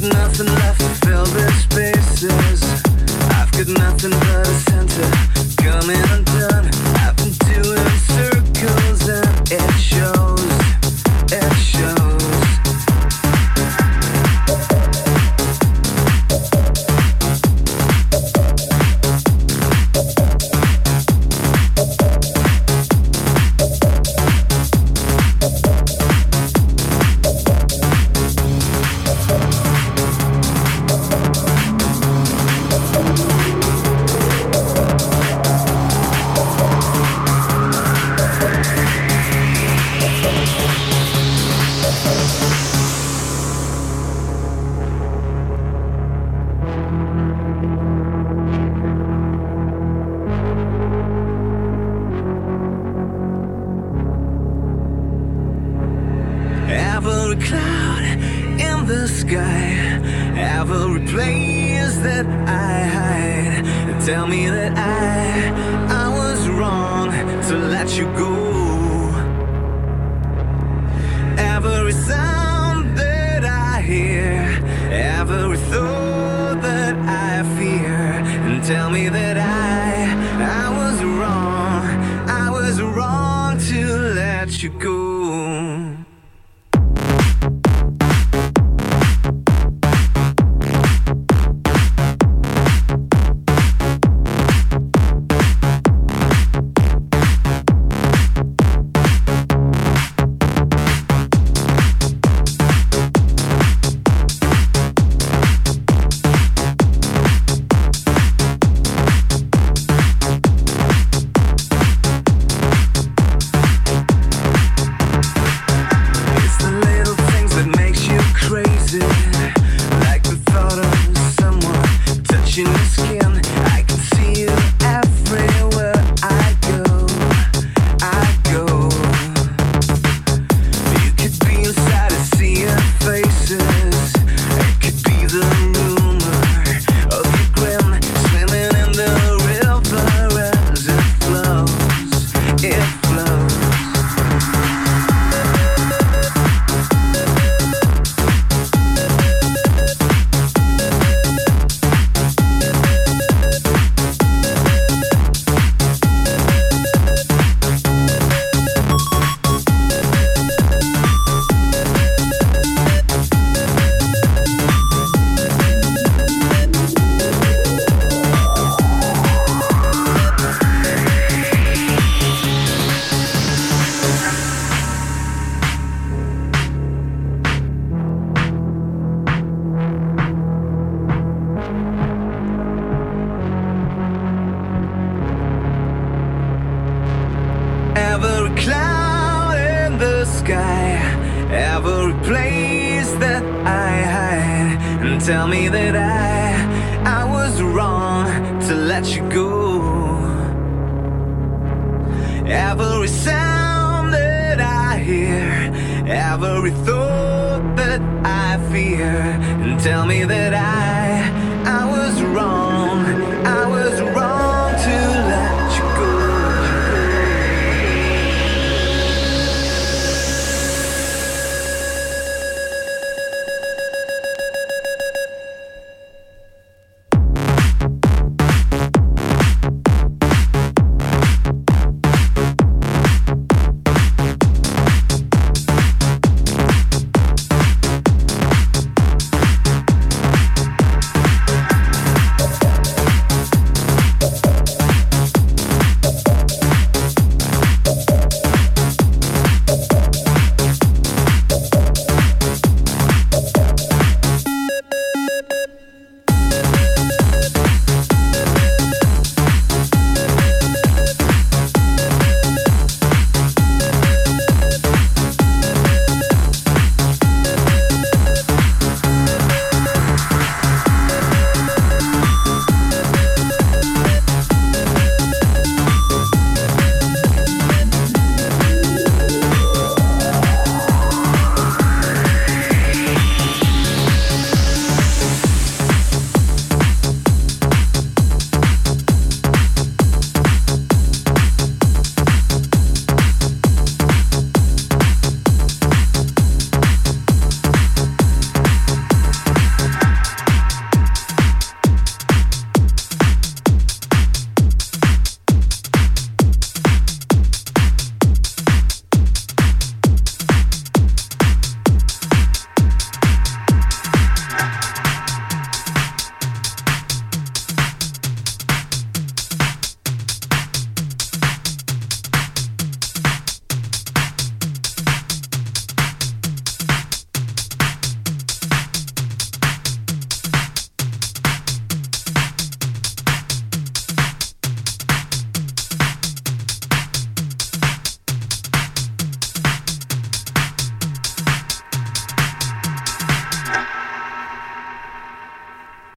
nothing left to fill the spaces. I've got nothing but a center, coming undone. I've been doing circles and it shows, it shows. Every cloud in the sky, every place that I hide, tell me that I was wrong to let you go. Every sound that I hear, every thought that I fear, and tell me that I was wrong to let you go. Every cloud in the sky, every place that I hide, and tell me that I was wrong to let you go. Every sound that I hear, every thought that I fear, and tell me that I was wrong